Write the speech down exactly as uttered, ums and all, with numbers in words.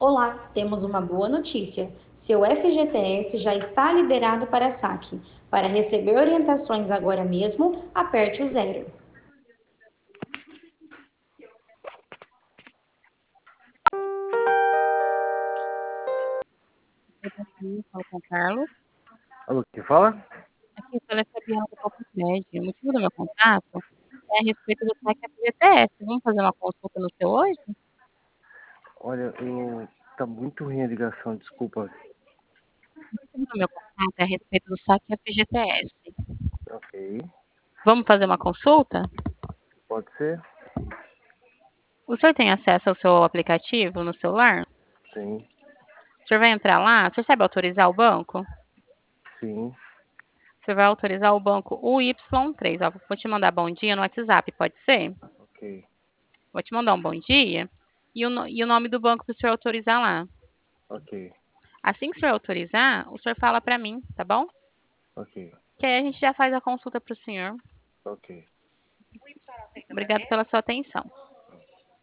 Olá, temos uma boa notícia. Seu F G T S já está liberado para saque. Para receber orientações agora mesmo, aperte o zero. Oi, bom dia, falo com o Carlos. Alô, quem fala? Aqui fala é Fabiana do Copcred. O motivo do meu contato é a respeito do saque F G T S. Vamos fazer uma consulta no seu hoje? Olha, eu... tá muito ruim a ligação, desculpa. O motivo do meu contato é a respeito do saque F G T S. Ok, Vamos fazer uma consulta? pode ser? O senhor tem acesso ao seu aplicativo no celular? Sim, O senhor vai entrar lá? O senhor sabe autorizar o banco? sim, O senhor vai autorizar o banco U Y três. Ó, vou te mandar bom dia no WhatsApp, pode ser? ok, Vou te mandar um bom dia e o, no- e o nome do banco para o senhor autorizar lá. ok, Assim que o senhor autorizar, o senhor fala para mim, tá bom? ok, Que aí a gente já faz a consulta para o senhor. ok. Obrigado pela sua atenção.